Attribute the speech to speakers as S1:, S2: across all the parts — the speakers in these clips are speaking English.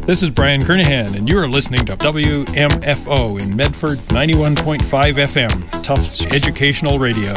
S1: This is Brian Kernahan, and you are listening to WMFO in Medford, 91.5 FM, Tufts Educational Radio.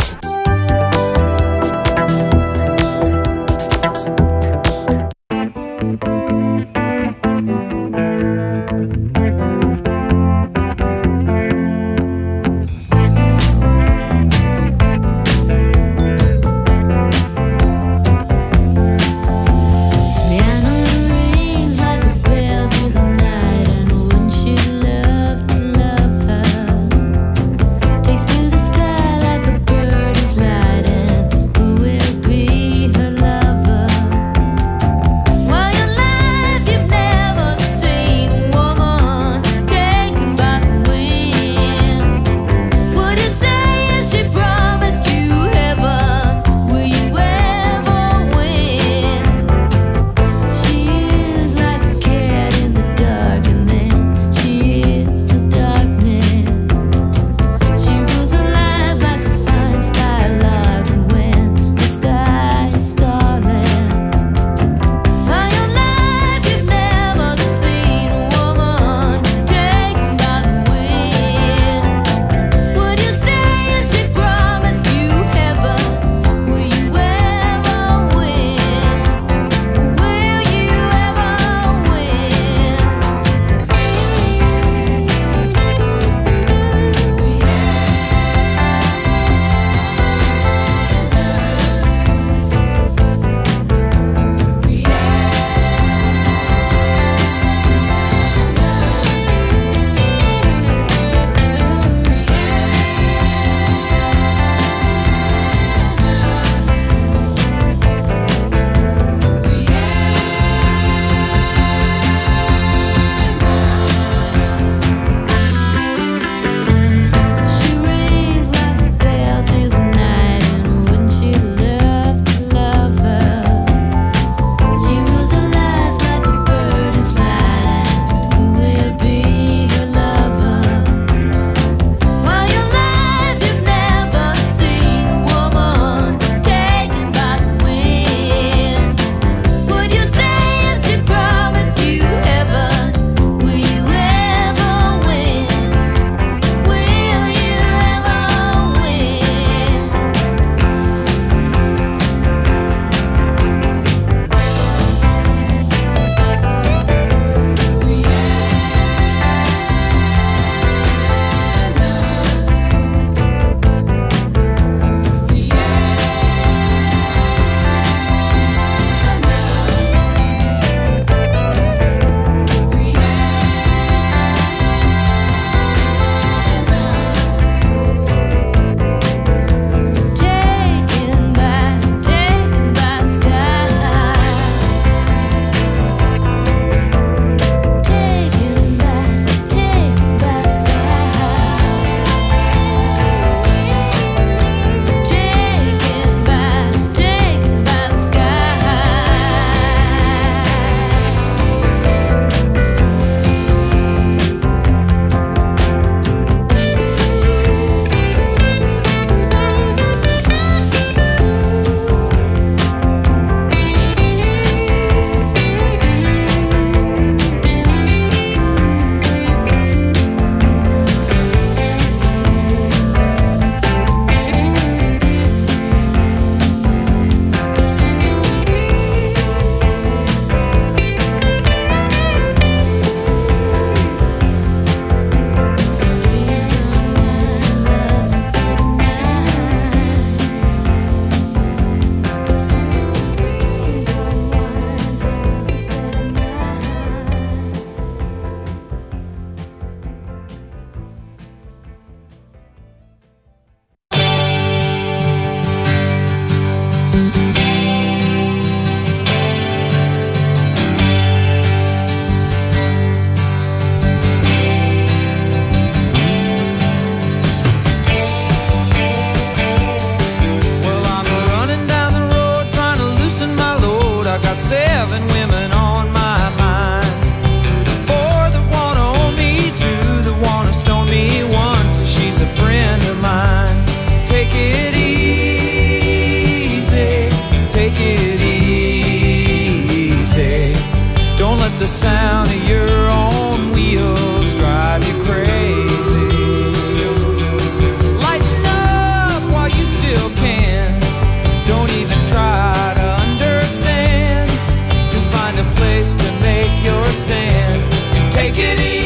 S2: let the sound of your own wheels drive you crazy. Lighten up while you still can. Don't even try to understand. Just find a place to make your stand and take it easy.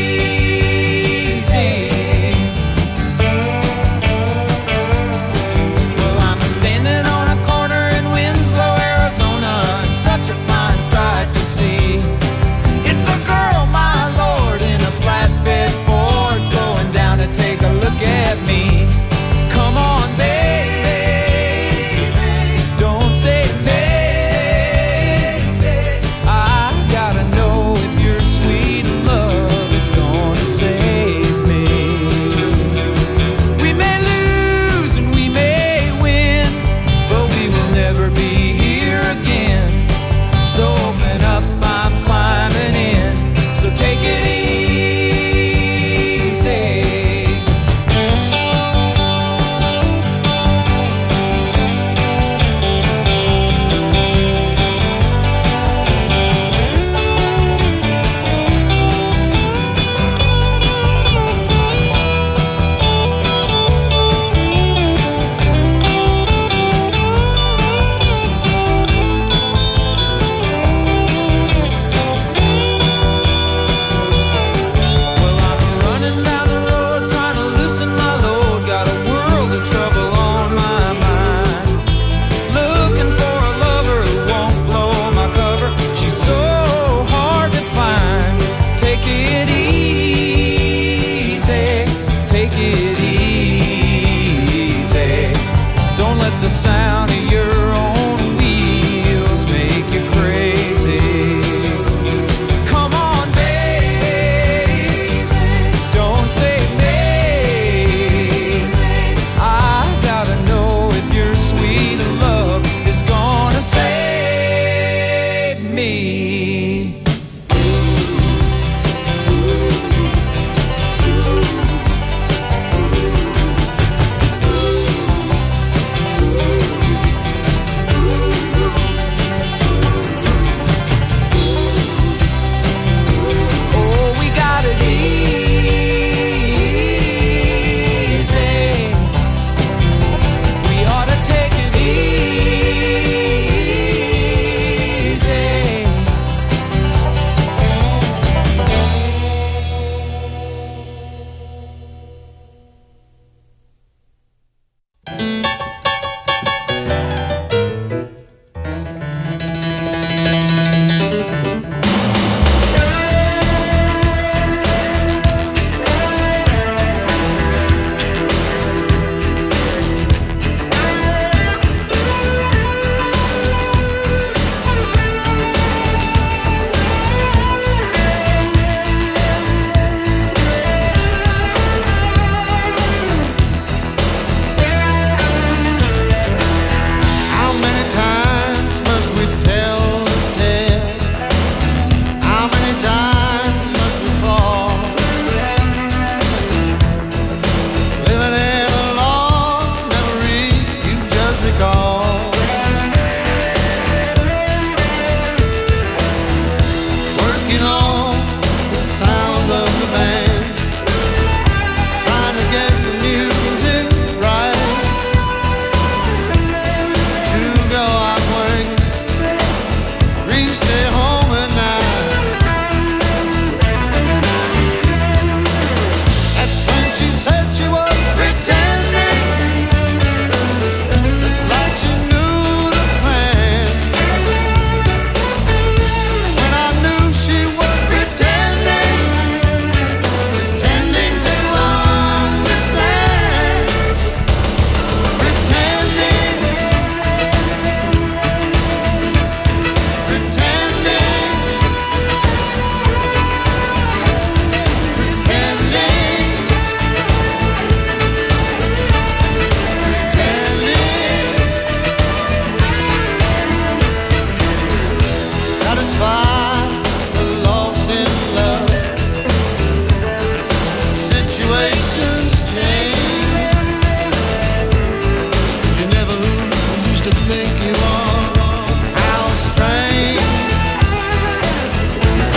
S2: Well, I'm standing on a corner in Winslow, Arizona, and such a fine sight to see. It's a girl, my lord, in a flatbed Ford, slowing down to take a look at me. Come on, baby, don't say maybe. I gotta know if your sweet love is gonna save me. We may lose and we may win, but we will never be here again. So open up, I'm climbing in. So take it easy. Well, I'm running down the road trying to loosen my load. Got a world of trouble on my mind. Looking for a lover who won't blow my cover. She's so hard to find. Take it easy. Take it easy. Don't let the sound of your own wheels make you crazy. Come on, baby, don't say maybe. I gotta know if your sweet love is gonna save me. Oh, we got it easy. We ought to take it easy.
S3: How many times must we tell the tale? How many times must we fall? Living in a lost memory you just recall. Working on the sound of the band, trying to get the music right. Two go out working, three stay home at night. That's when she said she was pretending, just like she knew the plan. That's when I knew she was pretending, pretending to understand. Pretending, pretending, pretending, pretending. Satisfied, lost in love. Situations change. You never used to think you are. How strange.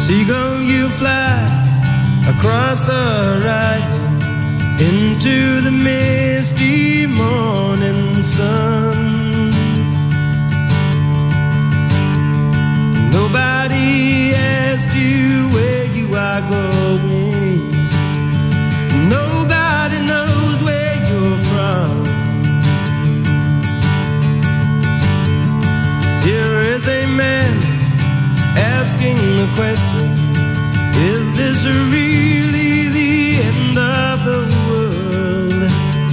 S2: Seagull, you fly across the horizon into the misty morning sun. Nobody asks you where you are going. Nobody knows where you're from. Here is a man asking the question, is this really the end of the world?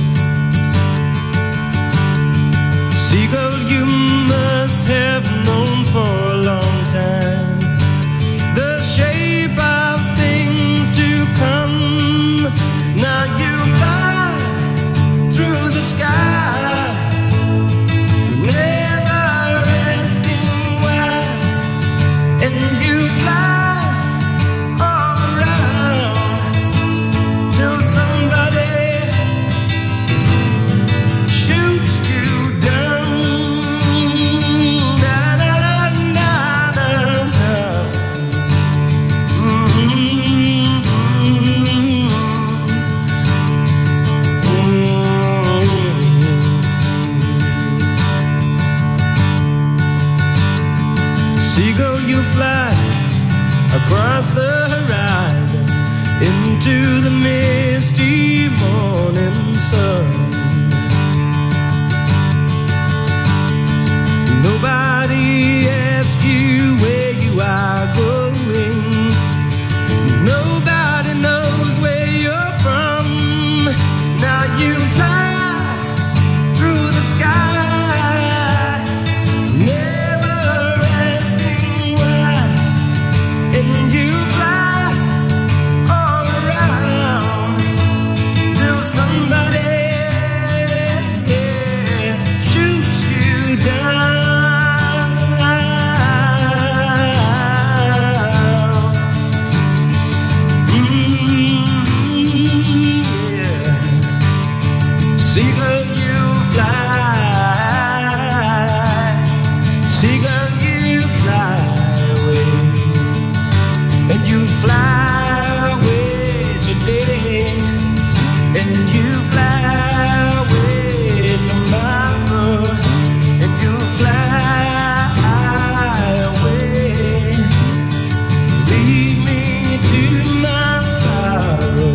S2: Seagull, you must have known for a long time the shape of things to come. Now you fly through the sky, never asking why, and you fly all around till somebody shoots you down. Na, na, na, na, na. Seagull, you fly across the horizon into the misty morning sun. Nobody asks you where you are going. Nobody knows where you're from. Now you fly through the sky, never asking why, and you fly all around till somebody shoots you down. Seagull, you fly. Seagull, you fly away, and you fly away today, and you fly away tomorrow, and you fly away, lead me to my sorrow.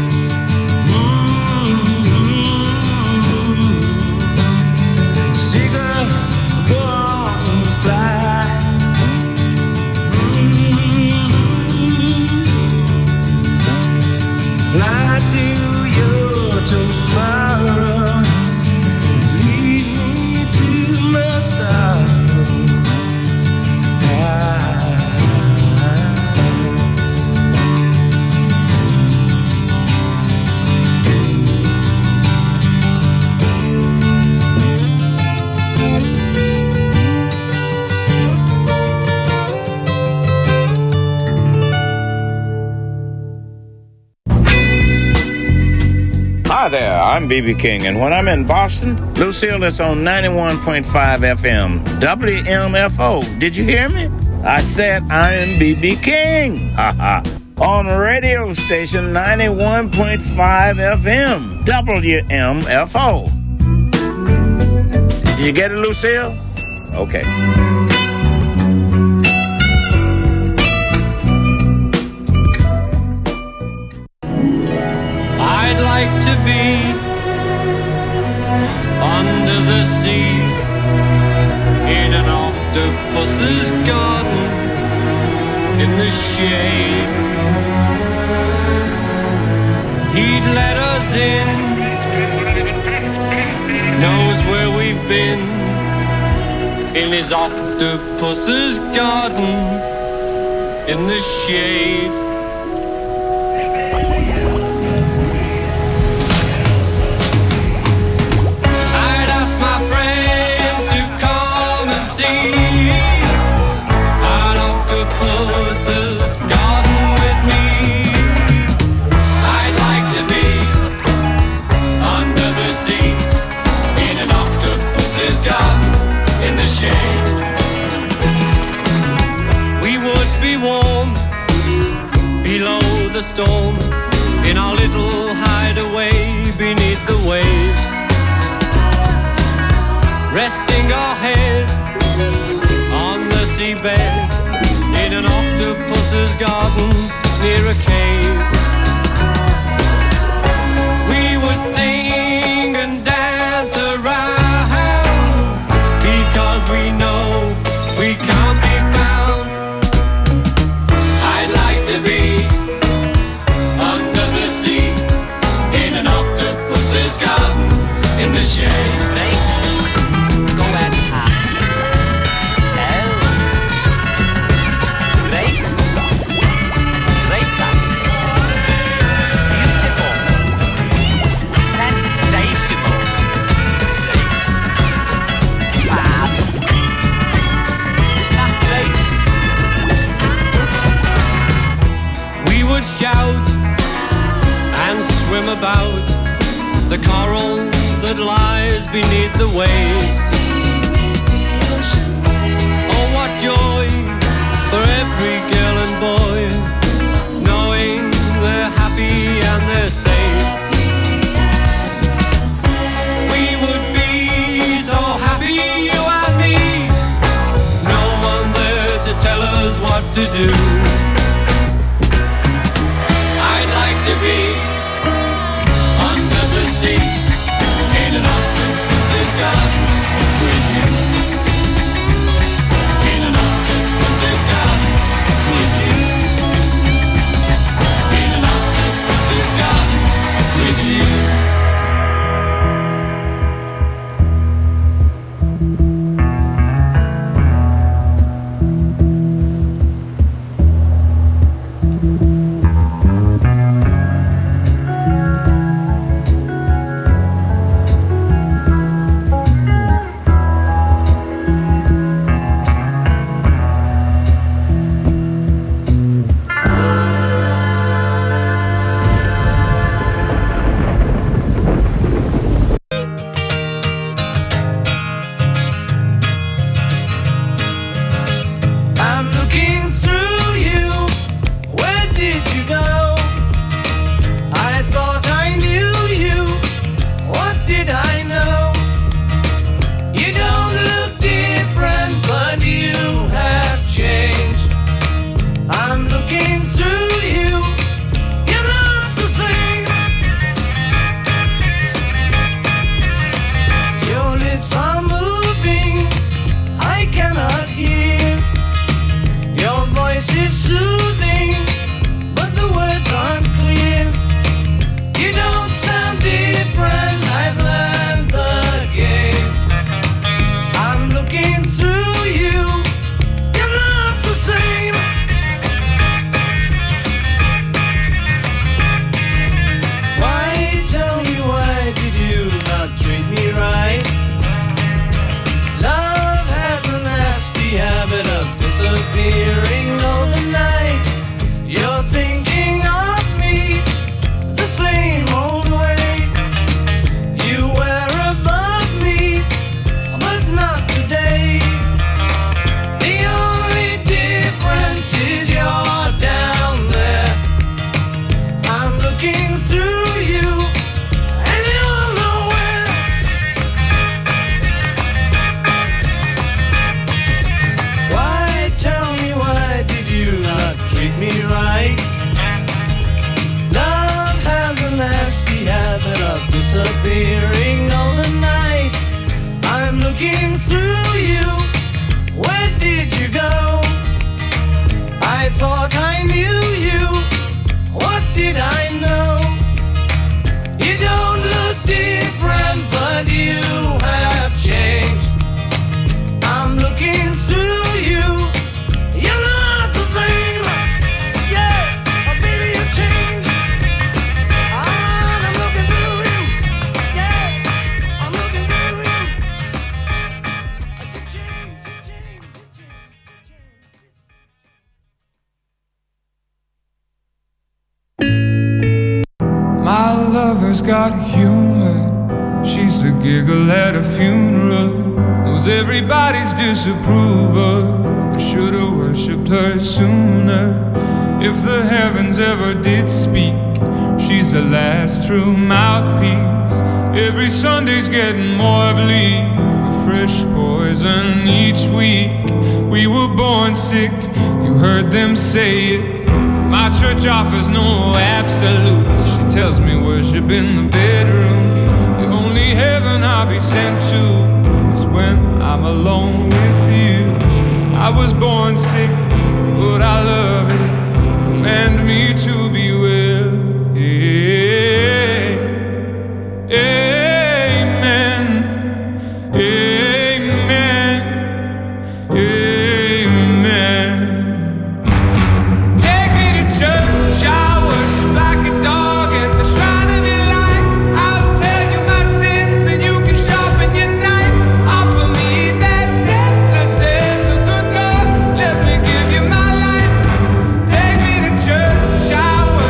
S2: Seagull, go on, fly. Fly to your tomorrow. Lead me to my sorrow.
S4: Hi there, I'm B.B. King, and when I'm in Boston, Lucille is on 91.5 FM, WMFO. Did you hear me? I said I am B.B. King. On radio station 91.5 FM, WMFO. Did you get it, Lucille? Okay.
S2: I'd like to be under the sea in an octopus's garden in the shade. He'd let us in, knows where we've been, in his octopus's garden in the shade. We would be warm
S5: head on the seabed in an octopus's garden near a cave. We would sing and dance around because we know we can't be found. I'd like to be under the sea in an octopus's garden in the shade.
S6: Go ahead, Pat. Great. Great, Pat. Beautiful. Sensational. Fab. Isn't that great?
S5: We would shout and swim about the coral that lies beneath the waves. Oh, what joy for every girl and boy, knowing they're happy and they're safe. We would be so happy, you and me, no one there to tell us what to do. I'd like to be under the sea in an octopus's garden with you. In an octopus's garden with you. In an octopus's garden with you.
S2: I'm looking through you. Where did you go? I thought I knew you. What did I know? You don't look different, but you have changed. I'm looking through you. You're not the same. Your lips are moving. I cannot hear. Your voice is soothing, but the words aren't clear. You don't sound different, I've learned the game. I'm looking through you, you're not the same. Why, tell me, why did you not treat me right? Love has a nasty habit of disappearing overnight. You're thinking of me the same old way. You were above me, but not today. The only difference is you're down there. I'm looking through you, and you're nowhere. Why, tell me, why did you not treat me right? Love has a nasty habit of disappearing overnight. I'm looking through you. Where did you go? I thought I knew you. What did I know? You don't look different, but you have changed. I'm looking through you. You're not the same. Yeah, oh, baby, you changed. I'm looking through you. Yeah, I'm looking through you. You changed, you changed, you changed.
S7: My lover's got humor. She's the giggle at a funeral. Knows everybody's disapproval. I should have worshipped her sooner. If the heavens ever did speak, she's the last true mouthpiece. Every Sunday's getting more bleak. A fresh poison prison each week. We were born sick, you heard them say it. My church offers no absolutes. She tells me worship in the bedroom. The only heaven I'll be sent to is when I'm alone with you. I was born sick, but I love it. Command me to be well. Amen. Amen. Amen. Take me to church, I'll worship like a dog at the shrine of your light. I'll tell you my sins and you can sharpen your knife. Offer me that deathless death, the good God, let me give you my life. Take me to church, I'll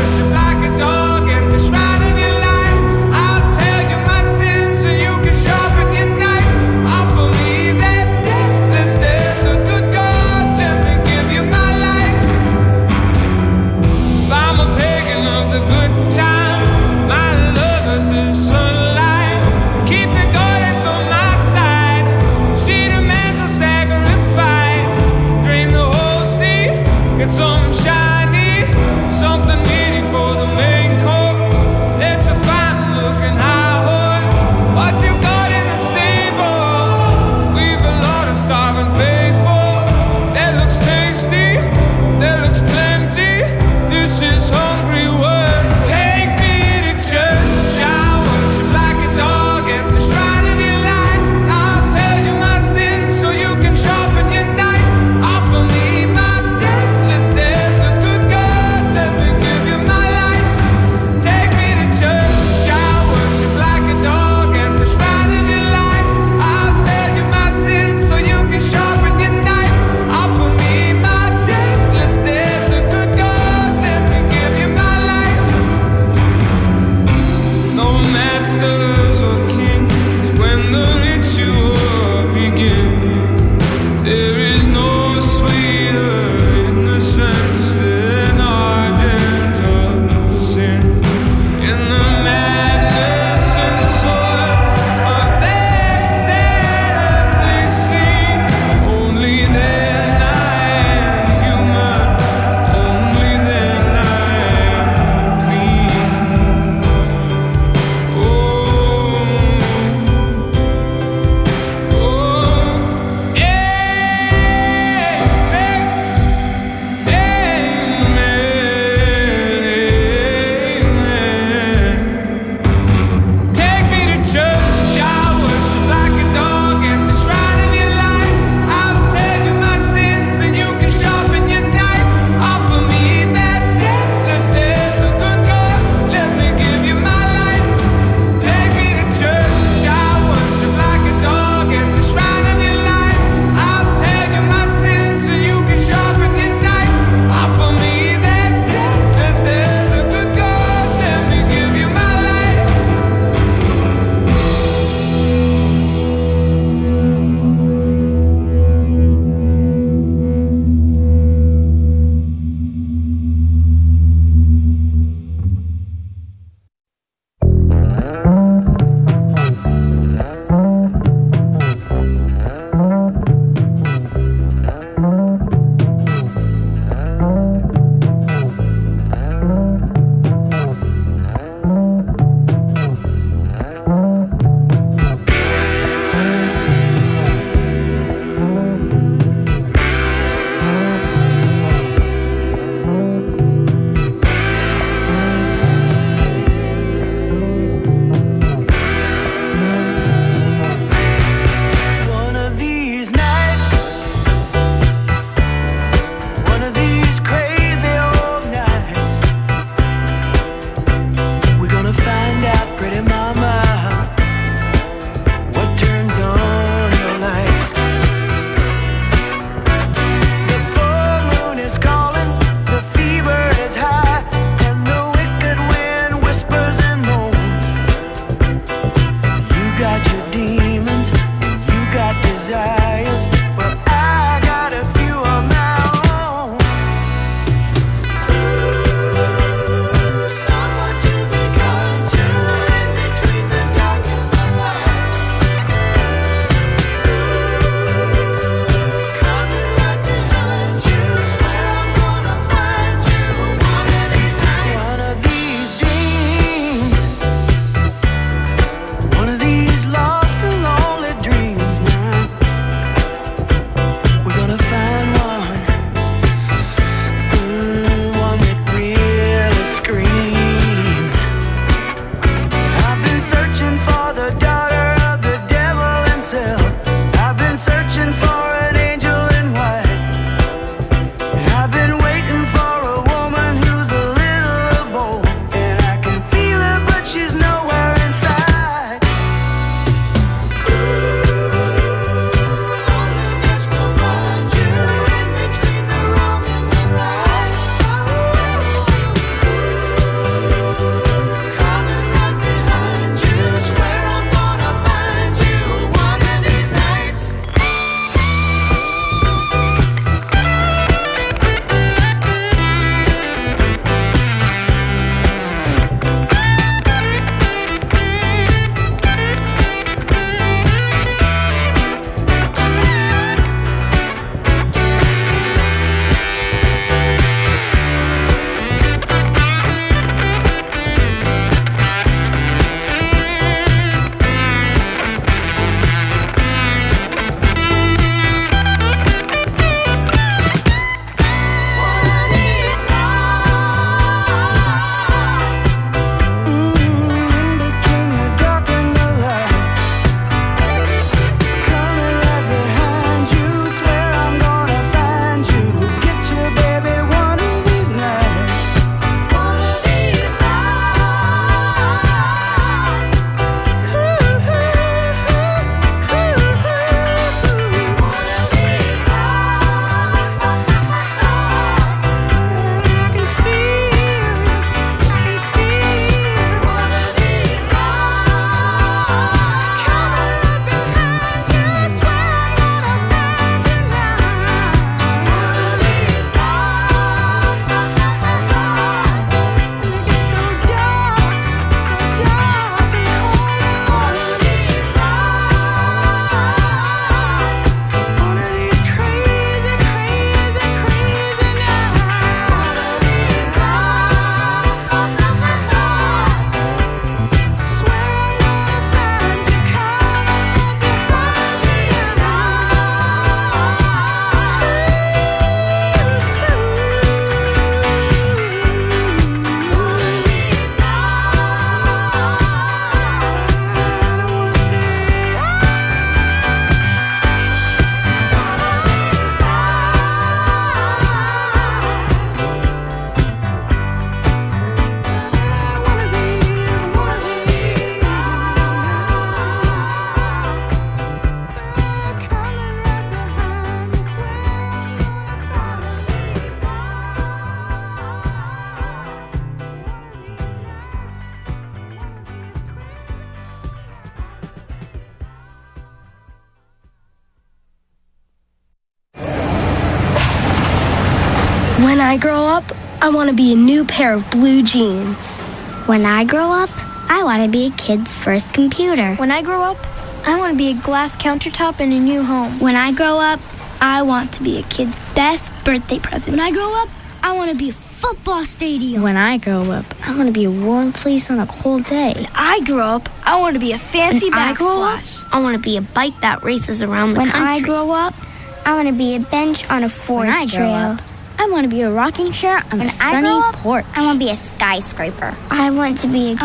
S8: When I grow up, I want to be a new pair of blue jeans.
S9: When I grow up, I want to be a kid's first computer.
S10: When I grow up, I want to be a glass countertop in a new home.
S9: When I grow up, I want to be a kid's best birthday present.
S10: When I grow up, I want to be a football stadium.
S9: When I grow up, I want to be a warm fleece on a cold day.
S10: When I grow up, I want to be a fancy backsplash.
S9: I want to be a bike that races around the country.
S11: When I grow up, I want to be a bench on a forest trail.
S9: I want to be a rocking chair on a sunny porch.
S11: I want to be a skyscraper.
S10: I want to be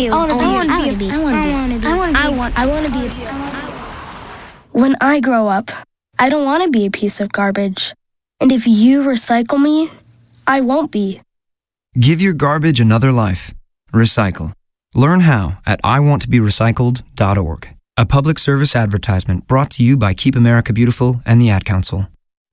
S8: When I grow up, I don't want to be a piece of garbage. And if you recycle me, I won't be.
S12: Give your garbage another life. Recycle. Learn how at iwanttoberecycled.org. A public service advertisement brought to you by Keep America Beautiful and the Ad Council.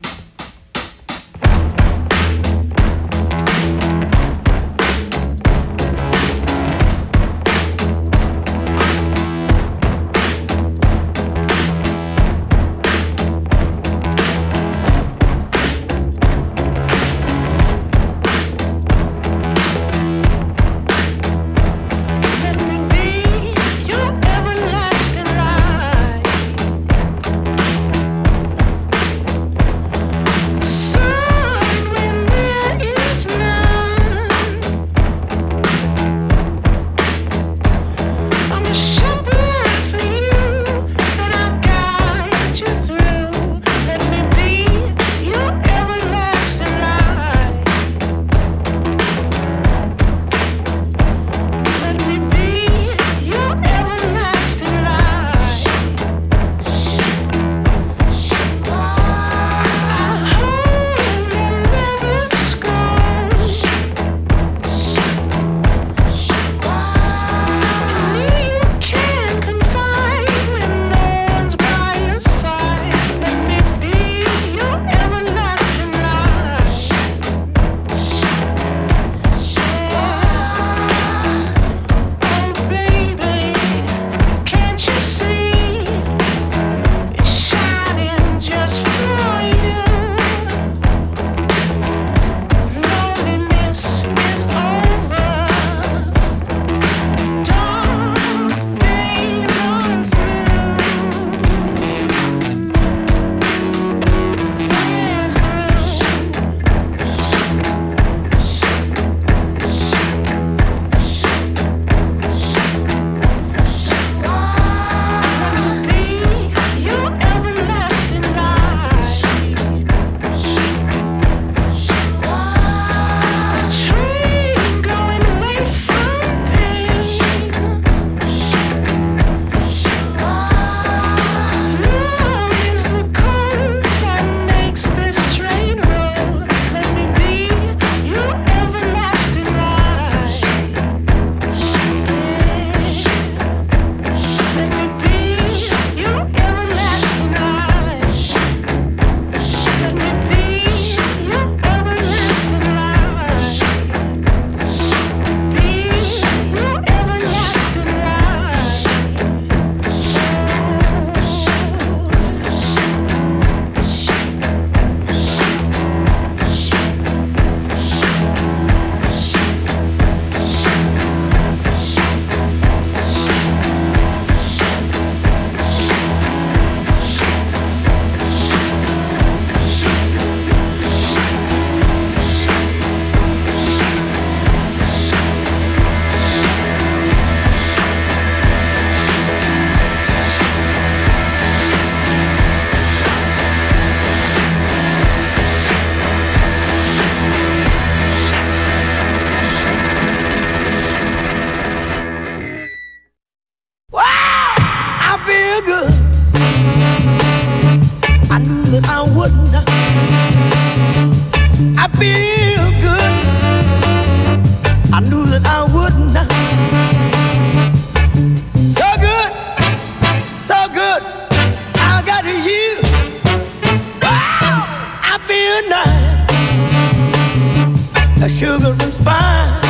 S2: Sugar and spice.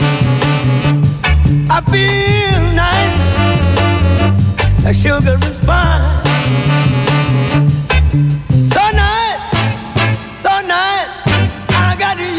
S2: I feel nice, like sugar and spice. So nice, I got you.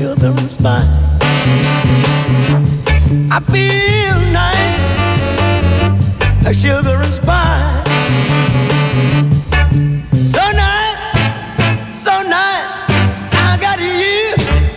S13: sugar and spice. I feel nice like sugar and spice. So nice, so nice, I got you.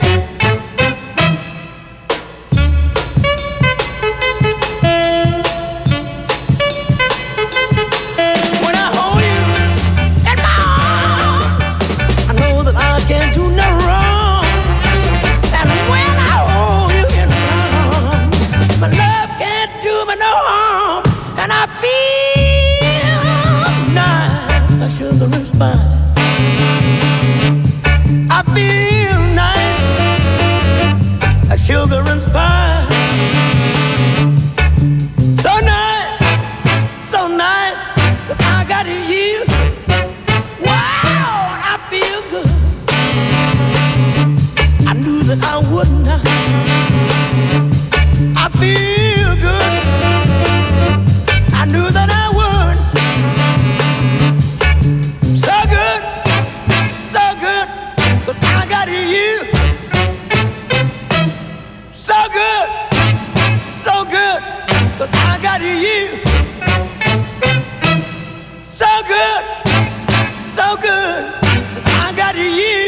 S13: When I hold you in my arms, I know that I can't do no wrong. And when I hold you in my arms, my love can't do me no harm. And I feel nice like sugar and spice. I feel nice like sugar and spice. So nice that I got you. Wow, I feel good. I knew that I would not. I feel good. I knew that I would. So good, but I got you. So good, but I got you. So good, but I got you.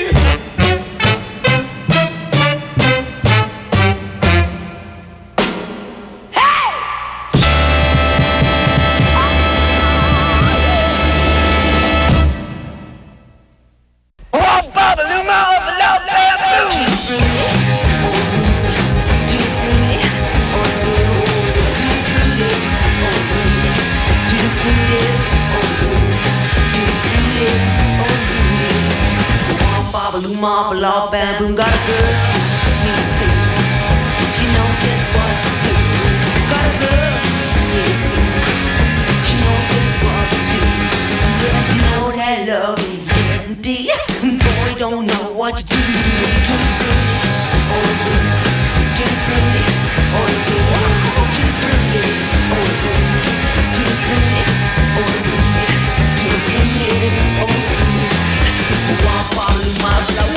S13: Love bamboo got a girl need to sing. She know just what to do. Got a girl need to sing. She know just what to do. Yeah, she knows that love is yes indeed. Boy, don't know what to do. To the fruity, oh the blue. To the fruity, oh the blue. To the fruity, oh the blue. To the fruity, oh the blue. To the fruity, oh the blue. One bottle of my blood.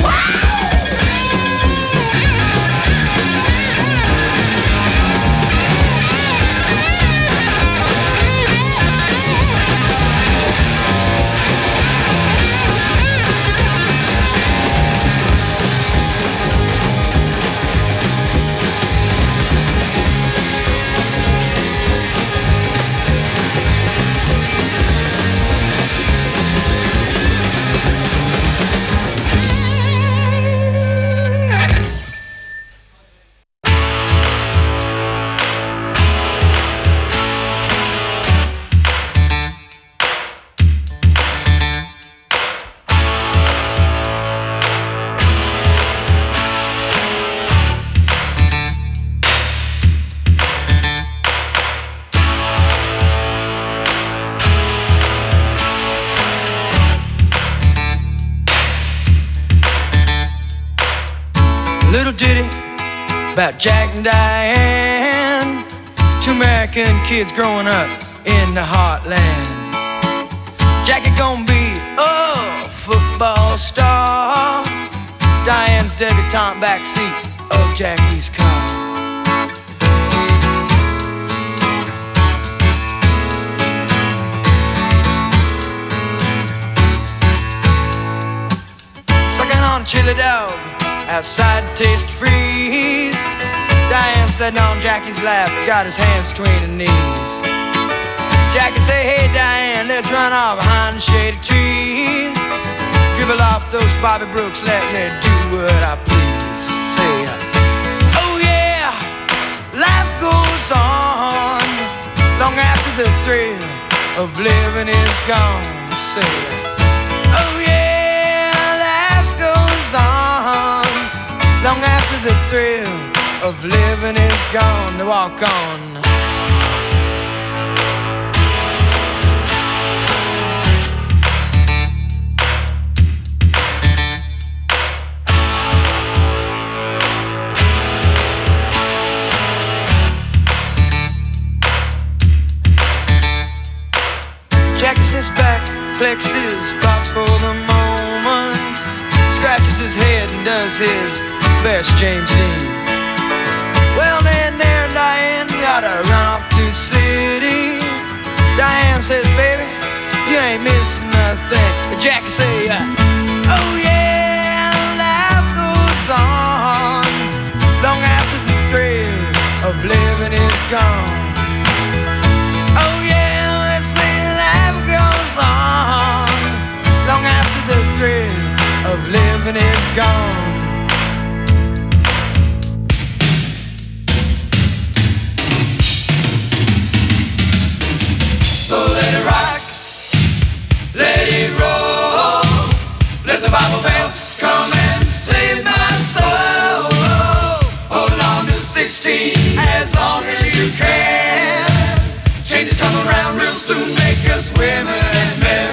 S13: Little ditty about Jack and Diane, two American kids growing up in the heartland. Jackie gonna be a football star. Diane's debutante backseat of Jackie's car. Sucking on chili dog outside to taste freeze. Diane sitting on Jackie's lap, got his hands between her knees. Jackie say, hey Diane, let's run off behind the shady trees. Dribble off those Bobby Brooks, let me do what I please. Say, oh yeah, life goes on long after the thrill of living is gone. Say, oh yeah, life goes on long after the thrill of living is gone. To walk on. Jackie sits back, flexes thoughts for the moment, scratches his head and does his very Yes, James Dean. Well, then there Diane gotta run off to the city. Diane says, baby, you ain't missing nothing. But Jackie say, oh yeah, life goes on long after the thrill of living is gone. Oh yeah, they say life goes on long after the thrill of living is gone. So let it rock, let it roll, let the Bible bell come and save my soul. Hold on to 16 as long as you can. Changes come around real soon, make us women and men.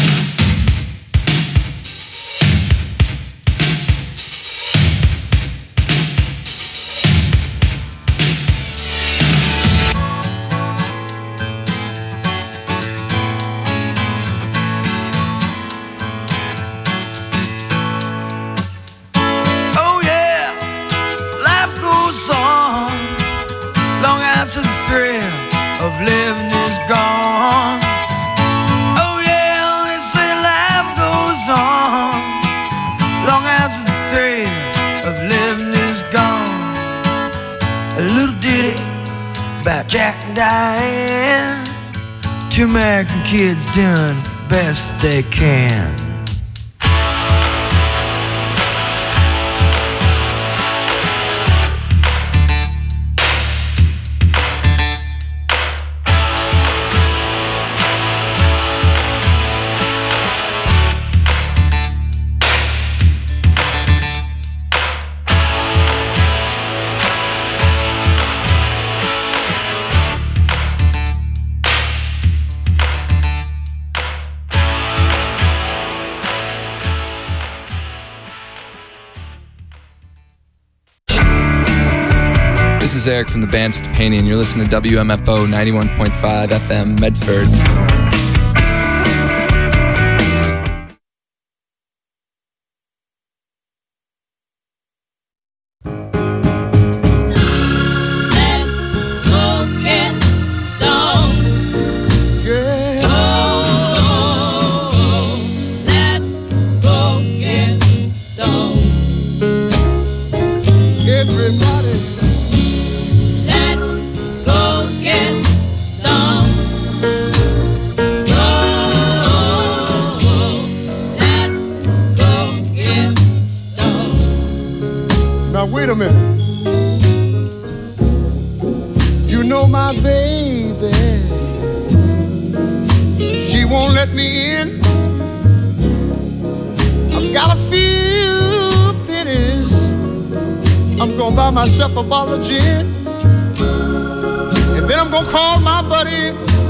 S13: Living is gone. Oh yeah, they say life goes on long after the thrill of living is gone. A little ditty about Jack and Diane. Two American kids doing the best they can.
S14: This is Eric from the band Stepani, and you're listening to WMFO 91.5 FM Medford.
S3: Wait a minute. You know my baby, she won't let me in. I've got a few pennies, I'm gonna buy myself a bottle of gin, and then I'm gonna call my buddy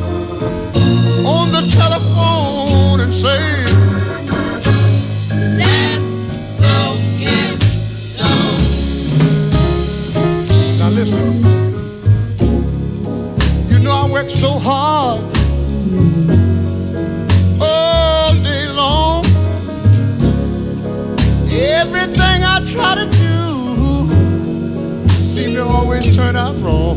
S3: on the telephone and say, listen, you know I work so hard all day long. Everything I try to do seems to always turn out wrong.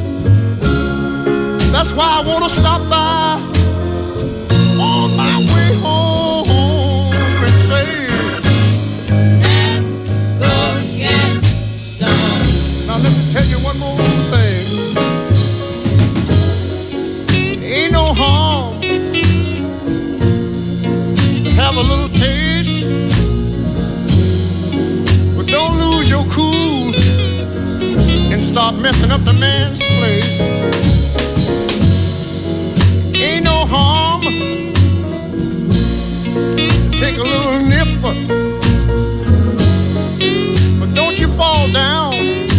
S3: That's why I want to stop by on my way home and say, now let me tell you one more thing. Ain't no harm to have a little taste, but don't lose your cool and start messing up the man's place. Ain't no harm, take a little nip, but don't you fall down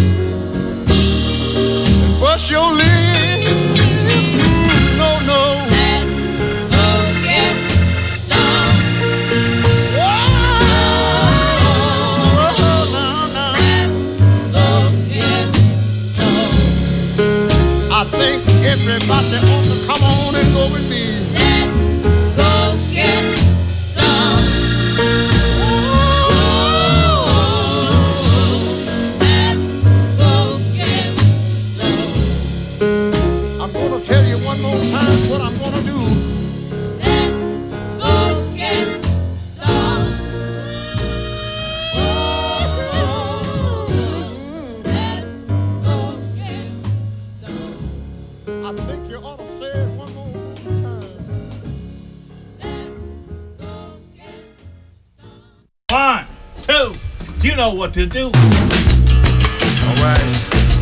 S3: and bust your lip. No, no. I think everybody ought to come on and go with me. Let's go get stoned.
S15: know what to do.
S16: All right.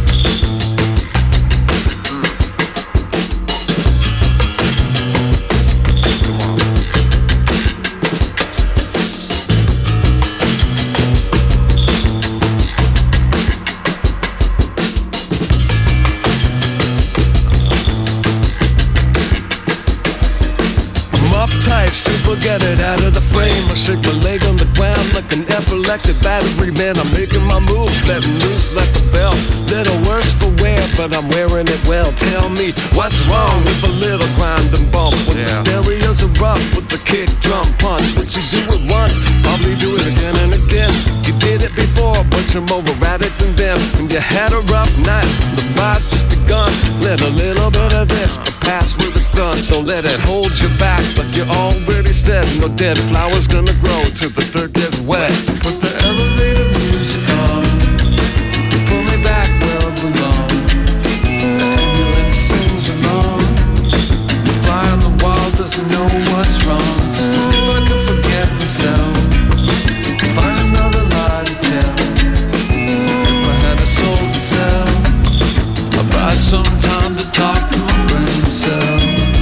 S17: Super, get it out of the frame. I shake my leg on the ground like an epileptic battery man. I'm making my move, letting loose like a bell. Little worse for wear, but I'm wearing it well. Tell me what's wrong with a little grind and bump. When the stereos are rough with the kick drum punch. What you do it once, probably do it again and again. You did it before, but you're more erratic than them. When you had a rough night, the ride's just begun. Let a little bit of this, but pass where it's done. Don't let it hold you back, like you're already said. No dead flowers gonna grow till the dirt gets wet.
S16: Put the elevator music on, pull me back where I belong. The ambulance sings along. The fly on the wall doesn't know what's wrong. If I could forget myself, find another lie to tell. If I had a soul to sell, I'd buy some time to talk to my brain cell.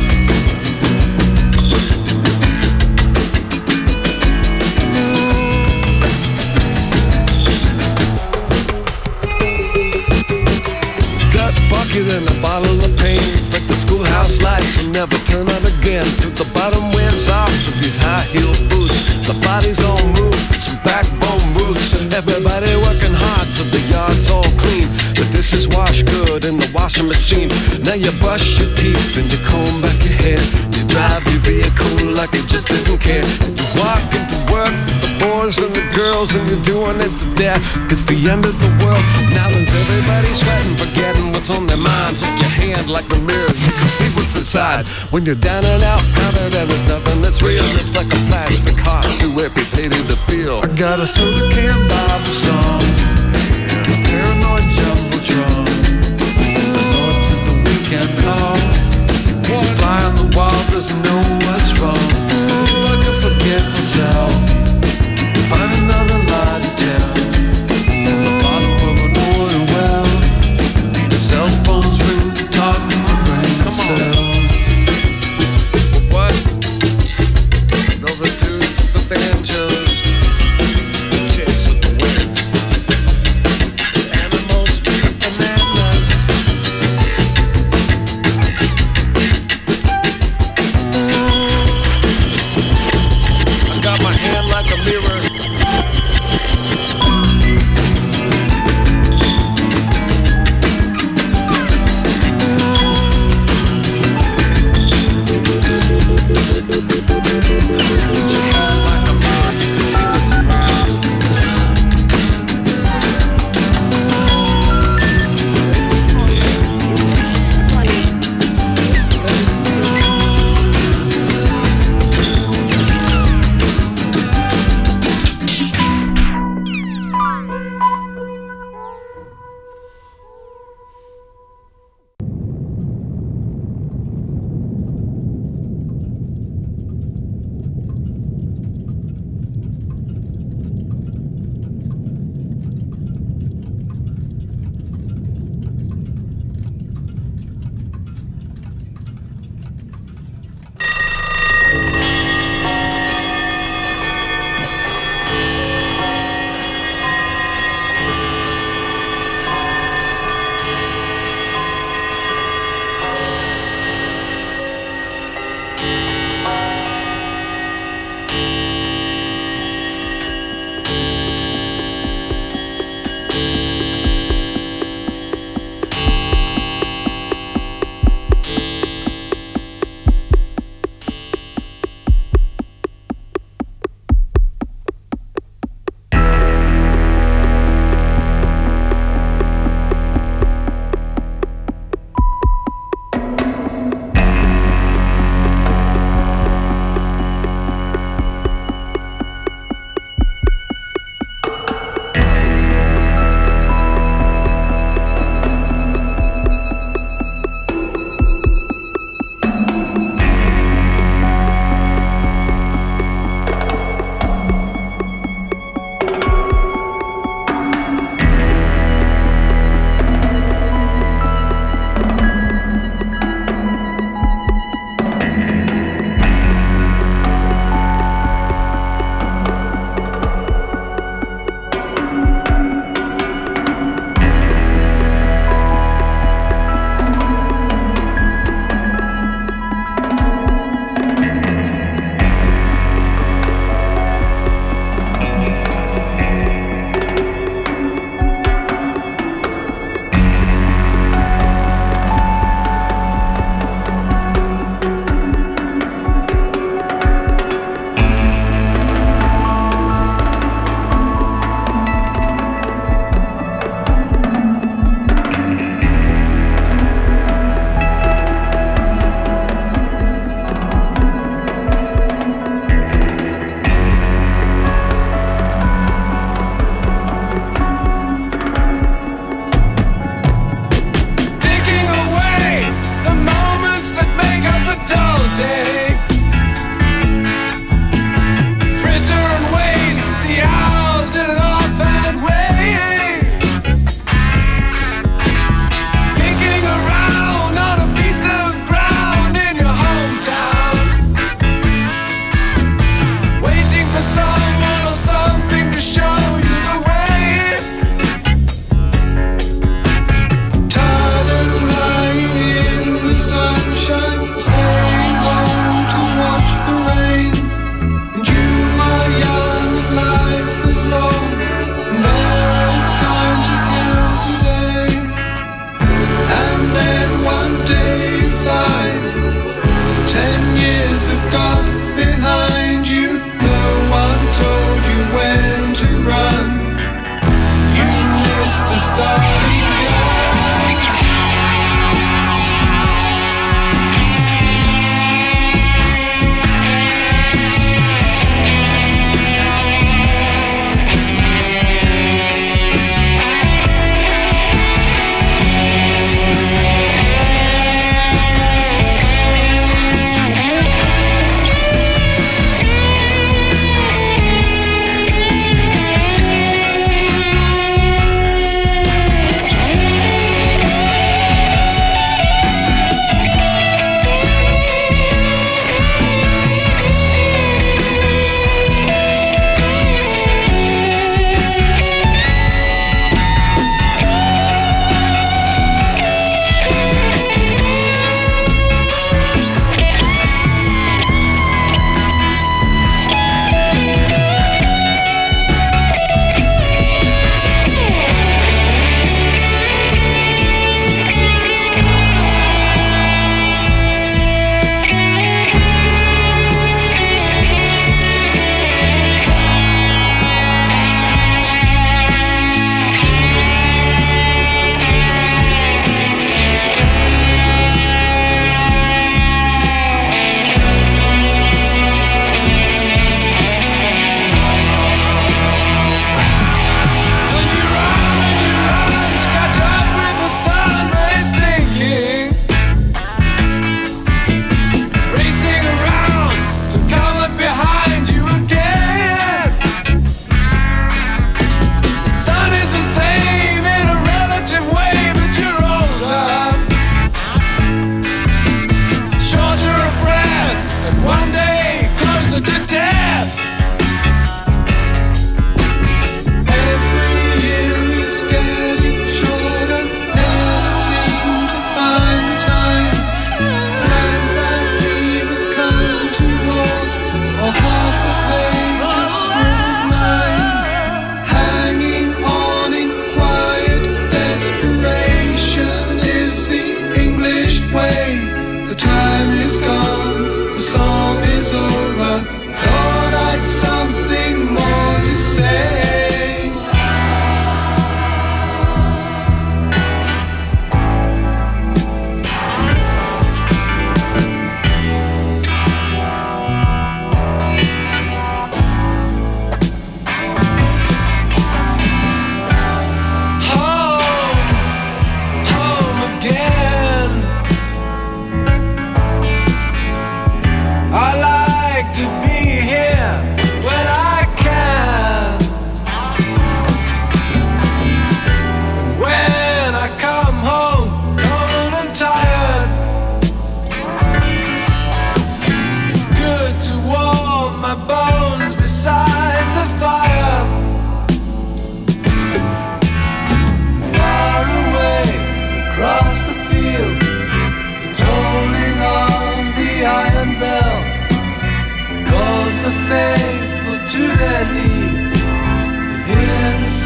S17: In a bottle of pain, it's like the schoolhouse lights will never turn on again. Till the bottom wears off with these high heel boots. The body's on move, some backbone roots. Everybody working hard till the yard's all clean. The dishes wash good in the washing machine. Now you brush your teeth and you comb back your hair. You drive your vehicle like you just didn't care. You walk into work with the boys and the girls, and you're doing it to death. It's the end of the world. Now is everybody sweating, forgetting what's on their minds. With your hand like a mirror, you can see what's inside. When you're down and out, counted and there's nothing that's real. It's like a plastic heart, too amputated to feel.
S16: I got a soda can Bible song, a paranoid jumbotron, the Lord to the weekend call. The fly on the wall doesn't know what's wrong. If I could forget myself, find another lie to tell. At the bottom of an oil well, the cell phone's ring to talk to my brain cell.
S17: What? Those are dudes with the banjos, chicks with the wigs.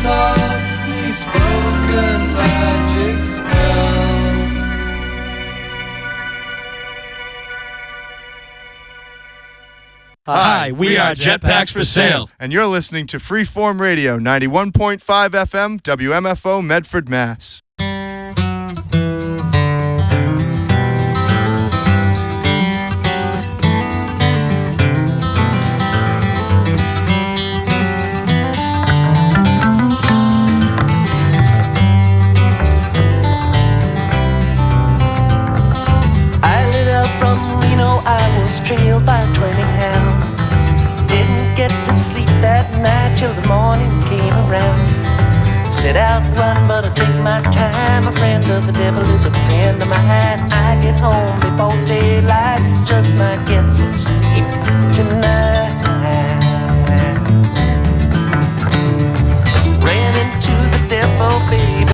S16: softly spoken magic spell.
S15: Hi, we are Jetpacks for Sale.
S18: And you're listening to Freeform Radio, 91.5 FM, WMFO, Medford, Mass.
S19: I lit up from Reno, I was trailed by 20 hounds. Didn't get to sleep that night till the morning came around. Set out to run, but I take my time. A friend of the devil is a friend of mine. I get home